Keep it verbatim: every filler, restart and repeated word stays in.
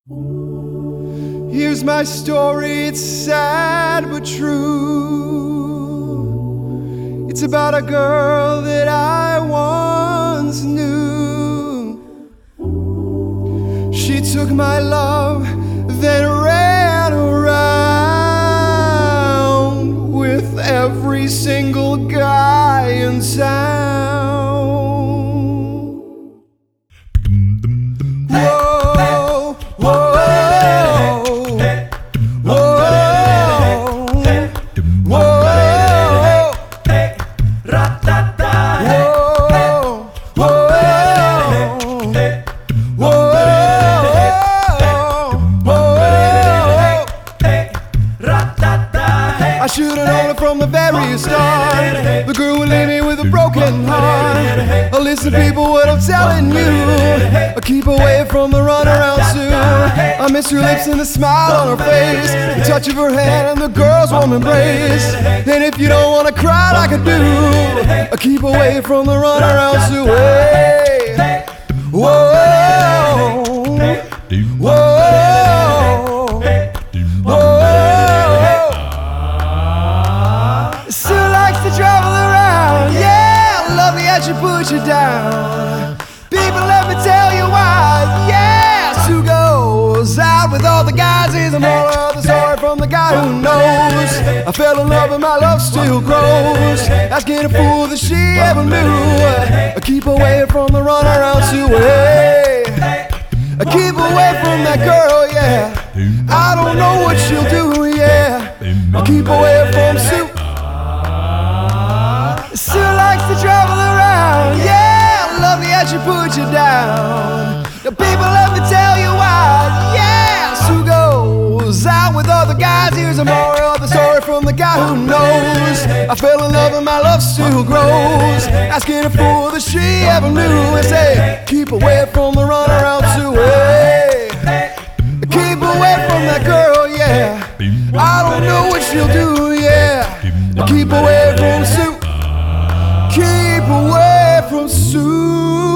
Here's my story, it's sad but true. It's about a girl that I once knew. She took my love, then ran around with every single guy in town. Whoa, whoa, I should've known it from the very start. The girl would leave me with a broken heart. Listen, people, what I'm telling you, keep away from the runaround Sue. I miss her lips and the smile on her face, the touch of her hand and the girl's warm embrace. And if you don't wanna cry like I do, keep away from the runaround Sue. Hey. Whoa, whoa. She put you down. People, let me tell you why. Yeah, Sue goes out with all the guys. He's a moral of the story from the guy who knows. I fell in love and my love still grows. Asking a fool that she ever knew. Keep away from the runaround Sue. Hey, keep away from that girl, yeah. I don't know what she'll do, yeah. Keep away from Sue. Sue likes to travel around, yeah, lovely how she put you down. The people, let me tell you why, yeah, Sue goes out with other guys. Here's a moral of the story from the guy who knows. I fell in love and my love still grows. Asking a fool that she ever knew. And say, keep away from the runaround Sue. Hey, keep away from that girl, yeah. I don't know what she'll do, yeah. Keep away from Sue. Keep away from Sue.